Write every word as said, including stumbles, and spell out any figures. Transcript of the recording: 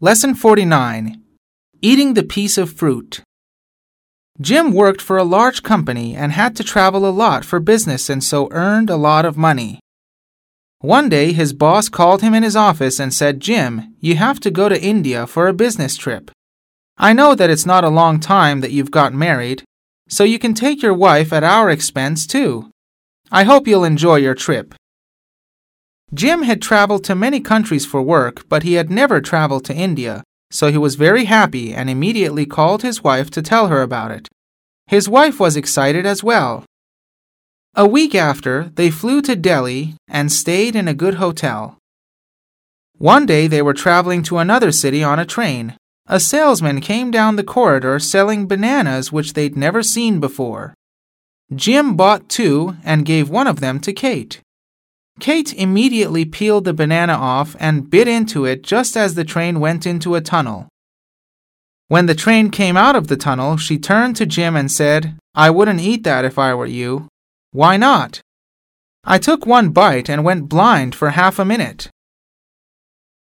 Lesson forty-nine. Eating the piece of fruit. Jim worked for a large company and had to travel a lot for business and so earned a lot of money. One day his boss called him in his office and said, "Jim, you have to go to India for a business trip. I know that it's not a long time that you've got married, so you can take your wife at our expense too. I hope you'll enjoy your trip." Jim had traveled to many countries for work, but he had never traveled to India, so he was very happy and immediately called his wife to tell her about it. His wife was excited as well. A week after, they flew to Delhi and stayed in a good hotel. One day they were traveling to another city on a train. A salesman came down the corridor selling bananas which they'd never seen before. Jim bought two and gave one of them to Kate. Kate immediately peeled the banana off and bit into it just as the train went into a tunnel. When the train came out of the tunnel, she turned to Jim and said, "I wouldn't eat that if I were you." "Why not?" "I took one bite and went blind for half a minute."